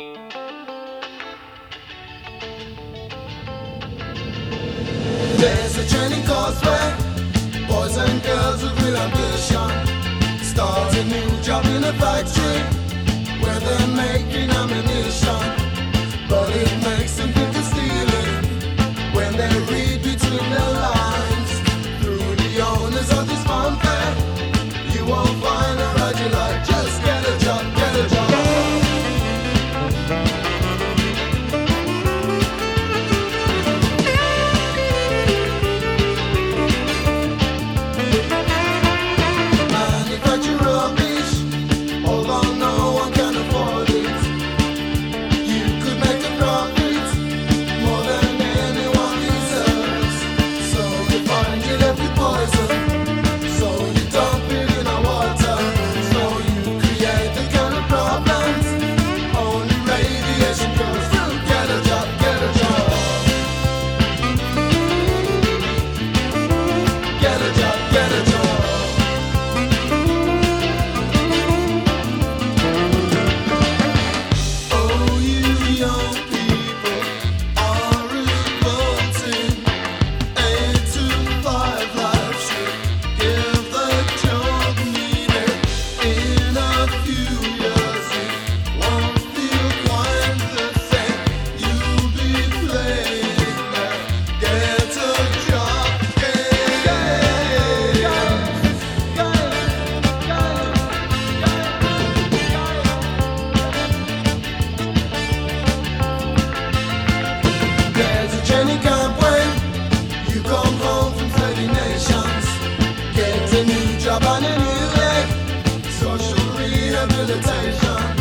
There's a training causeway, boys and girls with real ambition. Start a new job in a factory where they're making ammunition. But it makes them think of stealing when they read between the lines. Through the owners of this fanfare, you won't find a ride you like. Just get a job, get a job. Job and a new leg, social rehabilitation.